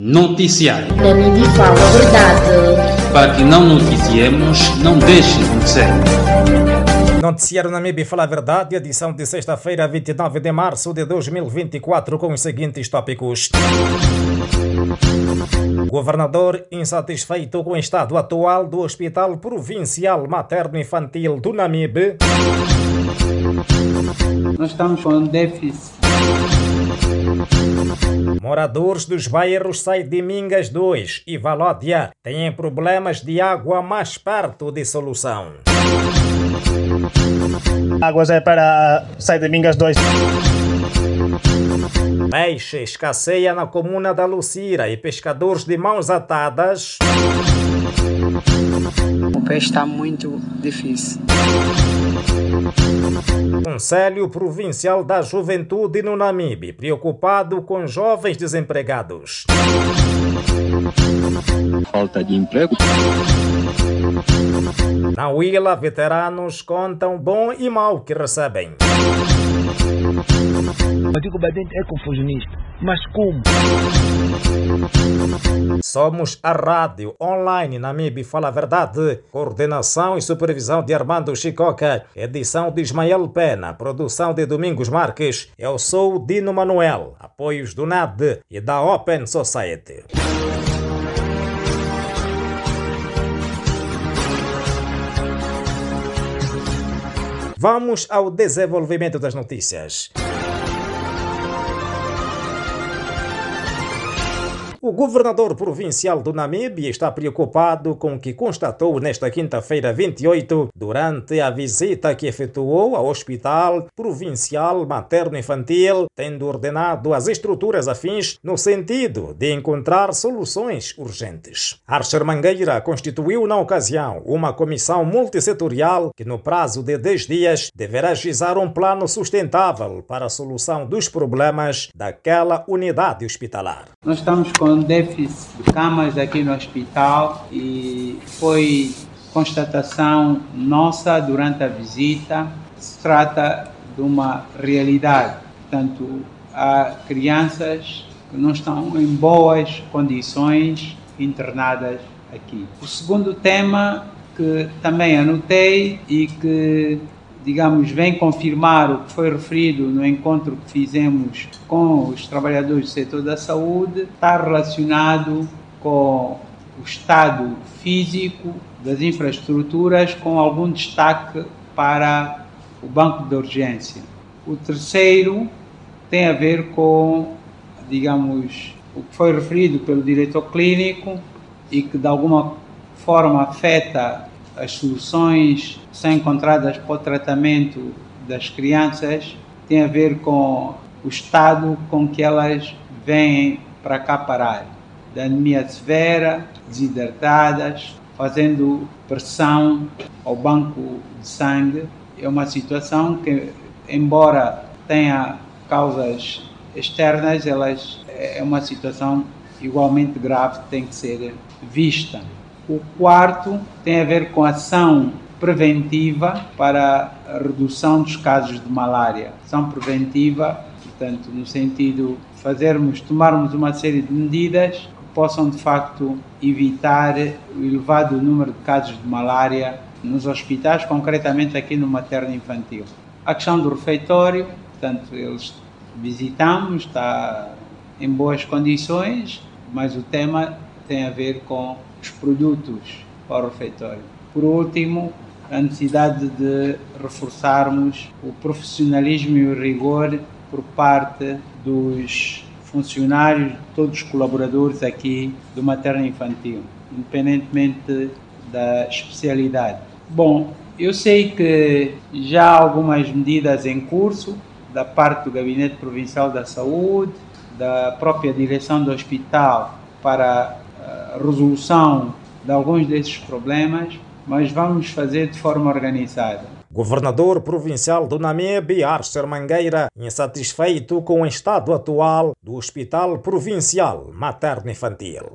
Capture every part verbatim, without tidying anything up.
Noticiário. Namíbia fala a verdade. Para que não noticiemos, não deixe de acontecer. Noticiário Namíbia fala a verdade, edição de sexta-feira, vinte e nove de março de dois mil e vinte e quatro, com os seguintes tópicos. Governador insatisfeito com o estado atual do Hospital Provincial Materno-Infantil do Namibe. Nós estamos com déficit. Moradores dos bairros Sai de Mingas dois e Valódia têm problemas de água mais perto de solução. Águas é para Sai de Mingas dois. Peixe escasseia na comuna da Lucira e pescadores de mãos atadas. O peixe está muito difícil. Conselho Provincial da Juventude no Namibe, preocupado com jovens desempregados. Falta de emprego. Na Huila, veteranos contam bom e mal que recebem. O Antigo Badente é confusionista, mas como? Somos a rádio online Namibe Fala a Verdade. Coordenação e supervisão de Armando Chicoca. Edição de Ismael Pena. Produção de Domingos Marques. Eu sou Dino Manuel. Apoios do N A D e da Open Society. Vamos ao desenvolvimento das notícias. O governador provincial do Namíbia está preocupado com o que constatou nesta quinta-feira vinte e oito, durante a visita que efetuou ao Hospital Provincial Materno-Infantil, tendo ordenado as estruturas afins no sentido de encontrar soluções urgentes. Archer Mangueira constituiu na ocasião uma comissão multissetorial que, no prazo de dez dias, deverá agizar um plano sustentável para a solução dos problemas daquela unidade hospitalar. Nós estamos com déficit de camas aqui no hospital e foi constatação nossa durante a visita. Se trata de uma realidade. Portanto, há crianças que não estão em boas condições internadas aqui. O segundo tema que também anotei e que, digamos, vem confirmar o que foi referido no encontro que fizemos com os trabalhadores do setor da saúde, está relacionado com o estado físico das infraestruturas, com algum destaque para o banco de urgência. O terceiro tem a ver com, digamos, o que foi referido pelo diretor clínico e que de alguma forma afeta as soluções que são encontradas para o tratamento das crianças, tem a ver com o estado com que elas vêm para cá parar, da anemia severa, desidratadas, fazendo pressão ao banco de sangue. É uma situação que, embora tenha causas externas, elas, é uma situação igualmente grave que tem que ser vista. O quarto tem a ver com ação preventiva para a redução dos casos de malária. Ação preventiva, portanto, no sentido de fazermos, tomarmos uma série de medidas que possam, de facto, evitar o elevado número de casos de malária nos hospitais, concretamente aqui no materno-infantil. A questão do refeitório, portanto, eles visitamos, está em boas condições, mas o tema tem a ver com os produtos para o refeitório. Por último, a necessidade de reforçarmos o profissionalismo e o rigor por parte dos funcionários, todos os colaboradores aqui do materno-infantil, independentemente da especialidade. Bom, eu sei que já há algumas medidas em curso da parte do Gabinete Provincial da Saúde, da própria direção do hospital para a resolução de alguns desses problemas, mas vamos fazer de forma organizada. Governador provincial do Namibe, Archer Mangueira, insatisfeito com o estado atual do Hospital Provincial Materno-Infantil.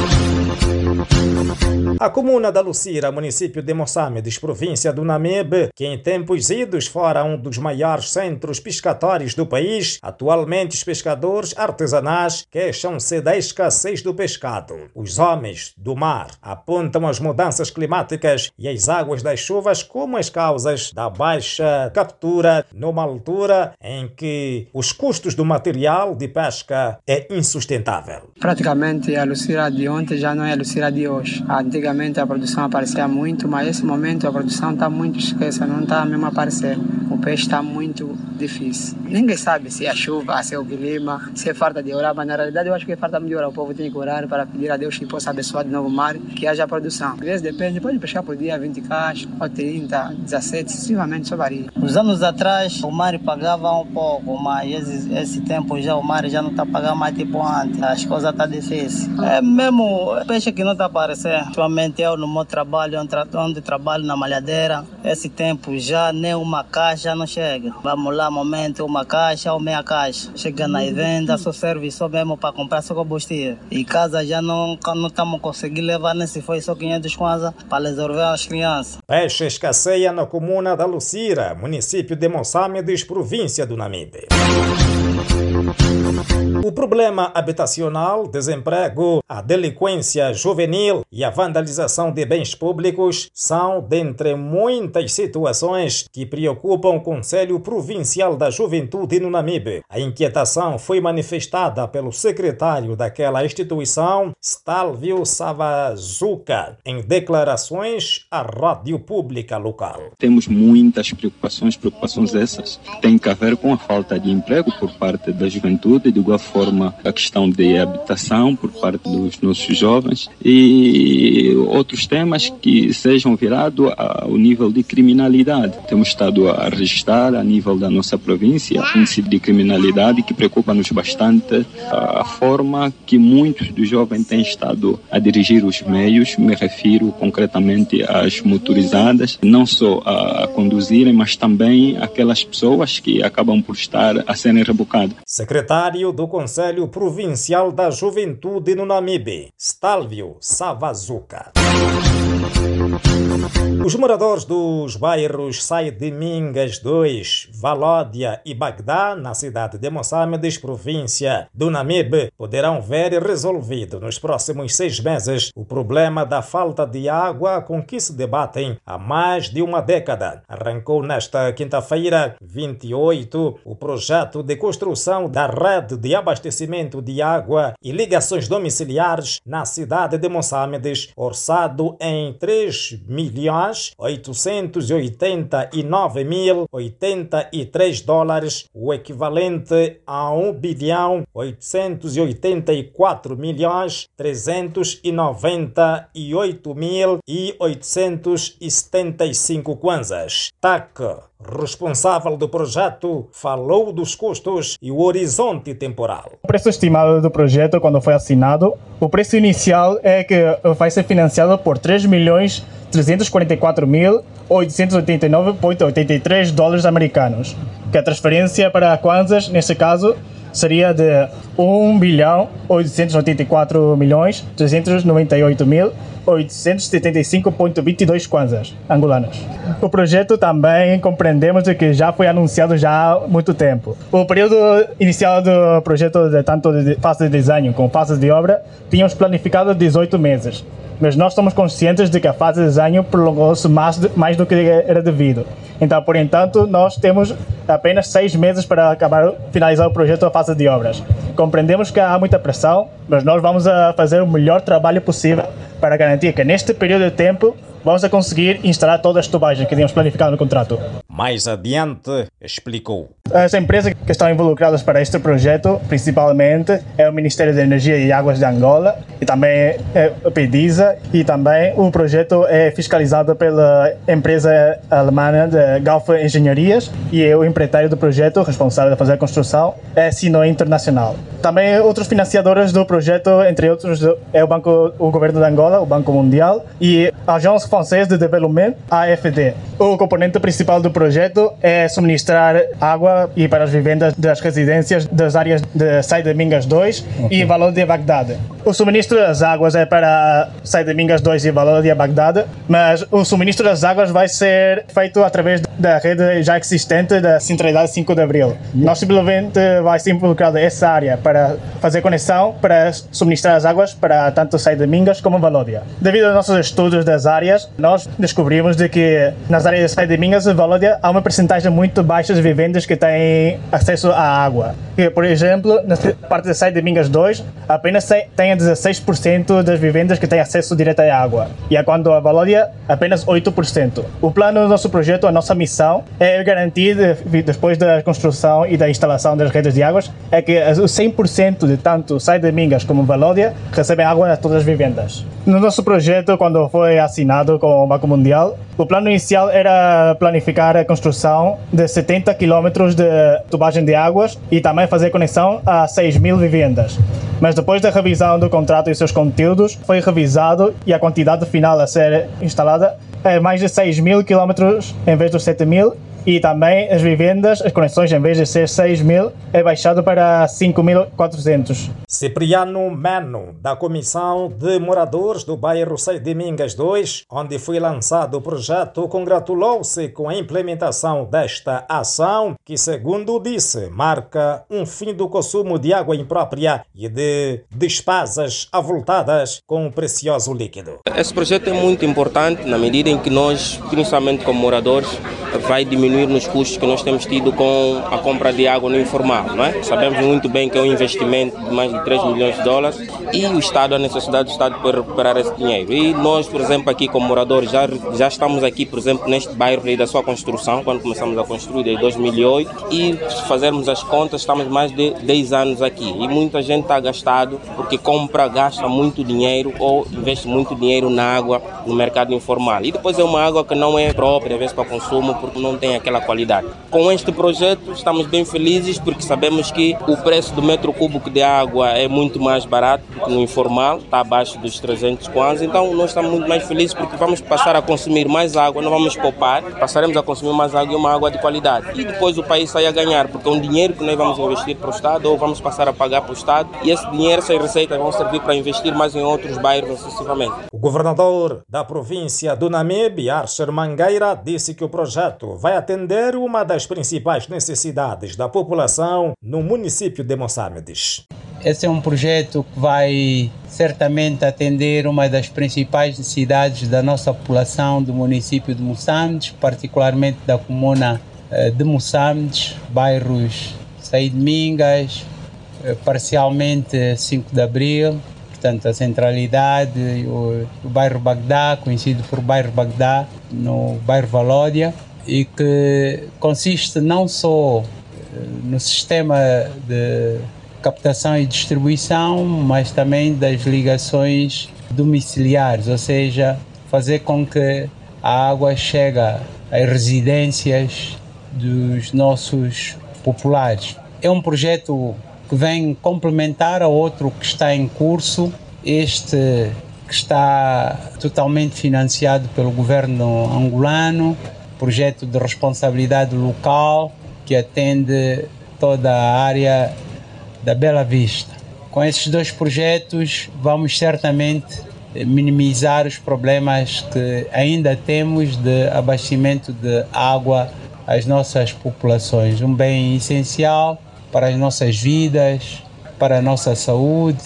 A comuna da Lucira, município de Moçambique, província do Namibe, que em tempos idos fora um dos maiores centros pescatórios do país, atualmente os pescadores artesanais queixam-se da escassez do pescado. Os homens do mar apontam as mudanças climáticas e as águas das chuvas como as causas da baixa captura numa altura em que os custos do material de pesca é insustentável. Praticamente a Lucira de ontem já não é a Lucira de hoje. Antigamente a produção aparecia muito, mas nesse momento a produção está muito escassa, não está mesmo a aparecer. O peixe está muito difícil. Ninguém sabe se é a chuva, se é o clima, se é falta de orar, mas na realidade eu acho que é falta de orar. O povo tem que orar para pedir a Deus que possa abençoar de novo o mar, que haja produção. Às vezes depende, pode pescar por dia vinte caixas, ou trinta, dezessete, sucessivamente, só varia. Uns anos atrás o mar pagava um pouco, mas esse, esse tempo já o mar já não está pagando mais tipo antes. As coisas estão difíceis. É mesmo peixe que não está aparecendo. Atualmente eu no meu trabalho, onde trabalho na malhadeira, esse tempo já nem uma caixa não chega. Vamos lá, momento, uma caixa ou meia caixa. Chega na venda, só serve só mesmo para comprar só combustível. E casa já não não estamos conseguindo levar, nem se foi só quinhentos kwanza para resolver as crianças. Peixe escasseia na comuna da Lucira, município de Moçambique, província do Namibe. O problema habitacional, desemprego, a delinquência juvenil e a vandalização de bens públicos são dentre muitas situações que preocupam o Conselho Provincial da Juventude no Namibe. A inquietação foi manifestada pelo secretário daquela instituição, Stalvio Savazuka, em declarações à rádio pública local. Temos muitas preocupações, preocupações essas têm a ver com a falta de emprego por parte da juventude, de igual forma a questão de habitação por parte dos nossos jovens e outros temas que sejam virados ao nível de criminalidade. Temos estado a registrar a nível da nossa província um índice de criminalidade que preocupa-nos bastante a forma que muitos dos jovens têm estado a dirigir os meios, me refiro concretamente às motorizadas, não só a conduzirem, mas também aquelas pessoas que acabam por estar a serem rebocadas. Secretário do Conselho Provincial da Juventude no Namibe, Stalvio Savazuka. Os moradores dos bairros Saidimingas dois, Valódia e Bagdá, na cidade de Moçambique, província do Namibe, poderão ver resolvido nos próximos seis meses o problema da falta de água com que se debatem há mais de uma década. Arrancou nesta quinta-feira, vinte e oito, o projeto de construção da rede de abastecimento de água e ligações domiciliares na cidade de Moçambique, orçado em três milhões oitocentos e oitenta e nove mil oitenta e três dólares, o equivalente a um bilhão oitocentos e oitenta e quatro milhões trezentos e noventa e oito mil e oitocentos e setenta e cinco kwanzas. T A C, responsável do projeto, falou dos custos e o horizonte temporal. O preço estimado do projeto, quando foi assinado, o preço inicial é que vai ser financiado por três milhões trezentos e quarenta e quatro mil oitocentos e oitenta e nove vírgula oitenta e três dólares americanos, que a transferência para kwanzas, neste caso, seria de um bilhão oitocentos e oitenta e quatro milhões trezentos e noventa e oito mil oitocentos e setenta e cinco vírgula vinte e dois kwanzas angolanas. O projeto também compreendemos que já foi anunciado já há muito tempo. O período inicial do projeto, de tanto de fase de desenho como fase de obra, tínhamos planificado dezoito meses. Mas nós estamos conscientes de que a fase de desenho prolongou-se mais, mais do que era devido. Então, por entanto, nós temos apenas seis meses para acabar, finalizar o projeto da fase de obras. Compreendemos que há muita pressão, mas nós vamos a fazer o melhor trabalho possível para garantir que neste período de tempo vamos a conseguir instalar todas as tubagens que tínhamos planificado no contrato. Mais adiante, explicou. As empresas que estão involucradas para este projeto, principalmente, é o Ministério da Energia e Águas de Angola, e também é a PEDISA, e também o projeto é fiscalizado pela empresa alemã de Galf Engenharias, e o empreiteiro do projeto, responsável de fazer a construção, é Sino Internacional. Também outros financiadores do projeto, entre outros, é o Banco, o Governo de Angola, o Banco Mundial e a Agence Française de Développement, A F D. O componente principal do projeto é suministrar água e para as vivendas das residências das áreas de Saïd-Domingues dois okay. e Valódia Bagdade. O suministro das águas é para Saïd-Domingues dois e Valódia Bagdade, mas o suministro das águas vai ser feito através da rede já existente da Centralidade cinco de Abril. Nós simplesmente vai ser involucrada essa área para fazer conexão, para suministrar as águas para tanto Saïd-Domingues como Valódia. Devido aos nossos estudos das áreas, nós descobrimos de que nas áreas de Saïd-Domingues e Valódia há uma percentagem muito baixa de vivendas que têm acesso à água. Que, por exemplo, na parte de Saïd-Domingues dois, apenas tem dezesseis por cento das vivendas que têm acesso direto à água. E quanto à Valódia, apenas oito por cento. O plano do nosso projeto, a nossa missão, é garantir, depois da construção e da instalação das redes de águas, é que os cem por cento de tanto Saïd-Domingues como Valódia recebem água a todas as vivendas. No nosso projeto, quando foi assinado com o Banco Mundial, o plano inicial era planificar a construção de setenta quilômetros de tubagem de águas e também fazer conexão a seis mil vivendas. Mas depois da revisão do contrato e seus conteúdos, foi revisado e a quantidade final a ser instalada é mais de seis mil quilômetros em vez dos sete mil. E também as vivendas, as conexões, em vez de ser seis mil, é baixado para cinco mil e quatrocentos. Cipriano Meno, da Comissão de Moradores do bairro Saïd-Domingues dois, onde foi lançado o projeto, congratulou-se com a implementação desta ação, que, segundo disse, marca um fim do consumo de água imprópria e de despesas avultadas com o precioso líquido. Esse projeto é muito importante na medida em que nós, principalmente como moradores, vai diminuir nos custos que nós temos tido com a compra de água no informal, não é? Sabemos muito bem que é um investimento de mais de três milhões de dólares e o Estado, a necessidade do Estado para recuperar esse dinheiro. E nós, por exemplo, aqui como moradores, já, já estamos aqui, por exemplo, neste bairro aí da sua construção, quando começamos a construir em dois mil e oito, e se fazermos as contas, estamos mais de dez anos aqui. E muita gente está gastado porque compra, gasta muito dinheiro ou investe muito dinheiro na água no mercado informal. E depois é uma água que não é própria, às vezes, para consumo, porque não tem aquela qualidade. Com este projeto estamos bem felizes porque sabemos que o preço do metro cúbico de água é muito mais barato do que no informal, está abaixo dos trezentos quase, então nós estamos muito mais felizes porque vamos passar a consumir mais água, não vamos poupar, passaremos a consumir mais água e uma água de qualidade. E depois o país sai a ganhar, porque é um dinheiro que nós vamos investir para o Estado ou vamos passar a pagar para o Estado e esse dinheiro, essas receitas vão servir para investir mais em outros bairros sucessivamente. O governador da província do Namibe, Archer Mangueira, disse que o projeto vai atender uma das principais necessidades da população no município de Moçambique. Esse é um projeto que vai certamente atender uma das principais necessidades da nossa população do município de Moçambique, particularmente da comuna de Moçambique, bairros Saïd-Domingues, parcialmente cinco de Abril, portanto a centralidade, o, o bairro Bagdá, conhecido por bairro Bagdá, no bairro Valódia, e que consiste não só no sistema de captação e distribuição, mas também das ligações domiciliares, ou seja, fazer com que a água chegue às residências dos nossos populares. É um projeto que vem complementar a outro que está em curso, este que está totalmente financiado pelo governo angolano, projeto de responsabilidade local que atende toda a área da Bela Vista. Com esses dois projetos vamos certamente minimizar os problemas que ainda temos de abastecimento de água às nossas populações, um bem essencial para as nossas vidas, para a nossa saúde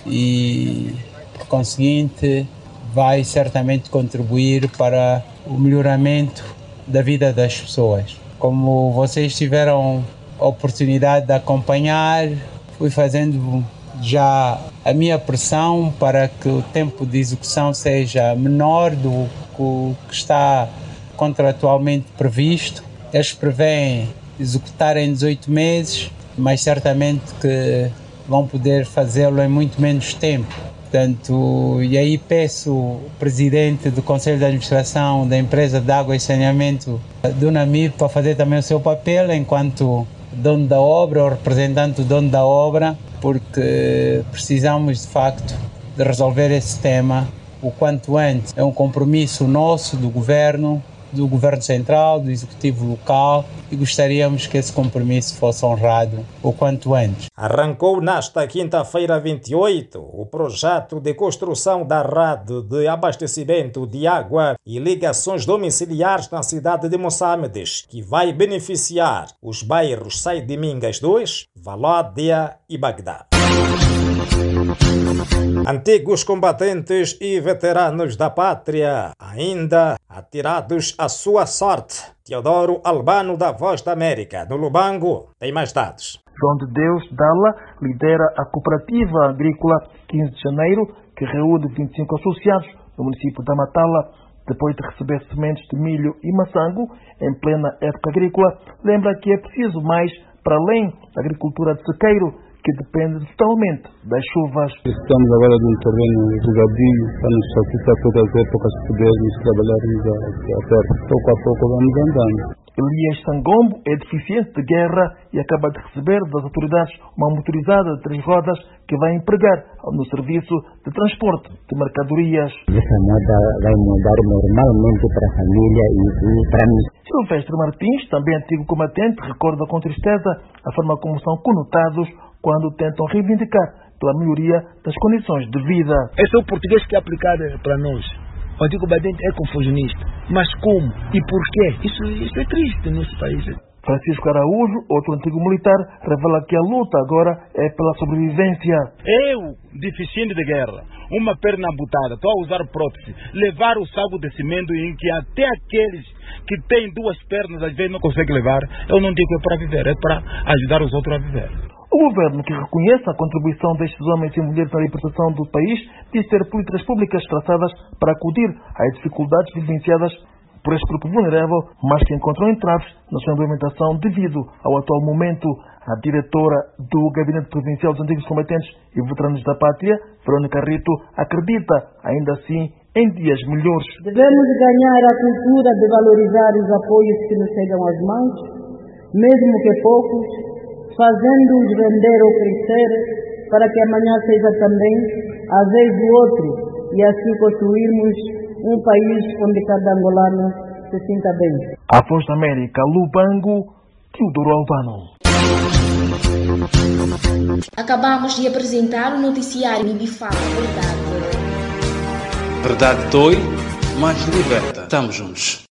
e, por conseguinte, vai certamente contribuir para o melhoramento da vida das pessoas. Como vocês tiveram a oportunidade de acompanhar, fui fazendo já a minha pressão para que o tempo de execução seja menor do que o que está contratualmente previsto. Eles prevêem executar em dezoito meses, mas certamente que vão poder fazê-lo em muito menos tempo. Portanto, e aí peço o presidente do Conselho de Administração da Empresa de Água e Saneamento do Namibe para fazer também o seu papel enquanto dono da obra ou representante do dono da obra porque precisamos de facto de resolver esse tema o quanto antes. É um compromisso nosso, do Governo, do Governo Central, do Executivo Local, e gostaríamos que esse compromisso fosse honrado o quanto antes. Arrancou nesta quinta-feira vinte e oito o projeto de construção da rede de abastecimento de água e ligações domiciliares na cidade de Moçambique, que vai beneficiar os bairros Saidimingas dois, Valódia e Bagdá. Antigos combatentes e veteranos da pátria ainda atirados à sua sorte. Teodoro Albano, da Voz da América, no Lubango, tem mais dados. João de Deus Dalla lidera a Cooperativa Agrícola quinze de janeiro, que reúne vinte e cinco associados no município da Matala. Depois de receber sementes de milho e maçango em plena época agrícola, lembra que é preciso mais para além da agricultura de sequeiro, que depende totalmente das chuvas. Estamos agora num terreno regadio para nos facilitar todas as épocas, podermos trabalharmos a terra. Pouco a pouco vamos andando. Elias Sangombo é deficiente de guerra e acaba de receber das autoridades uma motorizada de três rodas que vai empregar no serviço de transporte de mercadorias. Essa moda vai mudar normalmente para a família e, e para mim. Silvestre Martins, também antigo combatente, recorda com tristeza a forma como são conotados quando tentam reivindicar pela melhoria das condições de vida. Esse é o português que é aplicado para nós. O antigo combatente é confusionista. Mas como? E porquê? Isso, isso é triste no nosso país. Francisco Araújo, outro antigo militar, revela que a luta agora é pela sobrevivência. Eu, deficiente de guerra, uma perna amputada, estou a usar prótese, levar o saco de cimento em que até aqueles que têm duas pernas às vezes não conseguem levar, eu não digo é para viver, é para ajudar os outros a viver. O governo, que reconhece a contribuição destes homens e mulheres na libertação do país, diz ter políticas públicas traçadas para acudir às dificuldades vivenciadas por este grupo vulnerável, mas que encontram entraves na sua implementação devido ao atual momento. A diretora do Gabinete Provincial dos Antigos Combatentes e Veteranos da Pátria, Verônica Rito, acredita, ainda assim, em dias melhores. Devemos ganhar a cultura de valorizar os apoios que nos chegam às mãos, mesmo que poucos, fazendo-os render ou crescer, para que amanhã seja também a vez do outro, e assim construirmos um país onde cada angolano se sinta bem. A Voz da América, Lubango, Teodoro Albano. Acabamos de apresentar o noticiário M I B Fala Verdade. Verdade dói, mas liberta. Estamos juntos.